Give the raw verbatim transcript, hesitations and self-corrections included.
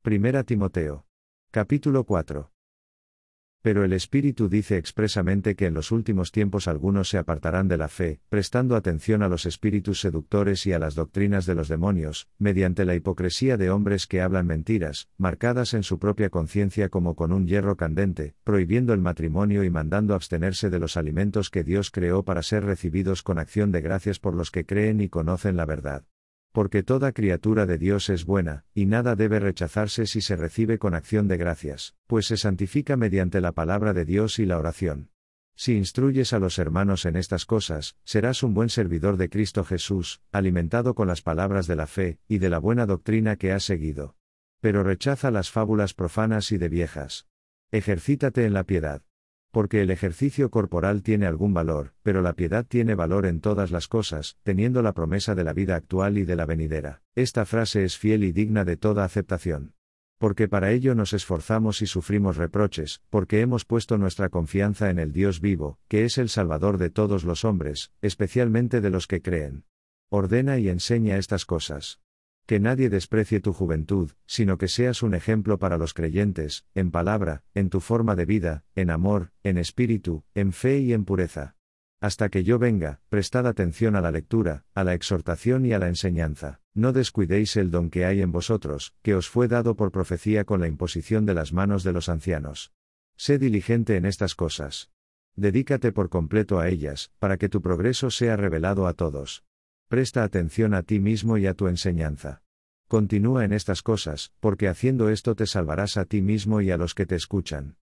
Primera Timoteo. Capítulo cuatro. Pero el Espíritu dice expresamente que en los últimos tiempos algunos se apartarán de la fe, prestando atención a los espíritus seductores y a las doctrinas de los demonios, mediante la hipocresía de hombres que hablan mentiras, marcadas en su propia conciencia como con un hierro candente, prohibiendo el matrimonio y mandando abstenerse de los alimentos que Dios creó para ser recibidos con acción de gracias por los que creen y conocen la verdad. Porque toda criatura de Dios es buena, y nada debe rechazarse si se recibe con acción de gracias, pues se santifica mediante la palabra de Dios y la oración. Si instruyes a los hermanos en estas cosas, serás un buen servidor de Cristo Jesús, alimentado con las palabras de la fe, y de la buena doctrina que has seguido. Pero rechaza las fábulas profanas y de viejas. Ejercítate en la piedad. Porque el ejercicio corporal tiene algún valor, pero la piedad tiene valor en todas las cosas, teniendo la promesa de la vida actual y de la venidera. Esta frase es fiel y digna de toda aceptación. Porque para ello nos esforzamos y sufrimos reproches, porque hemos puesto nuestra confianza en el Dios vivo, que es el Salvador de todos los hombres, especialmente de los que creen. Ordena y enseña estas cosas. Que nadie desprecie tu juventud, sino que seas un ejemplo para los creyentes, en palabra, en tu forma de vida, en amor, en espíritu, en fe y en pureza. Hasta que yo venga, prestad atención a la lectura, a la exhortación y a la enseñanza. No descuidéis el don que hay en vosotros, que os fue dado por profecía con la imposición de las manos de los ancianos. Sé diligente en estas cosas. Dedícate por completo a ellas, para que tu progreso sea revelado a todos. Presta atención a ti mismo y a tu enseñanza. Continúa en estas cosas, porque haciendo esto te salvarás a ti mismo y a los que te escuchan.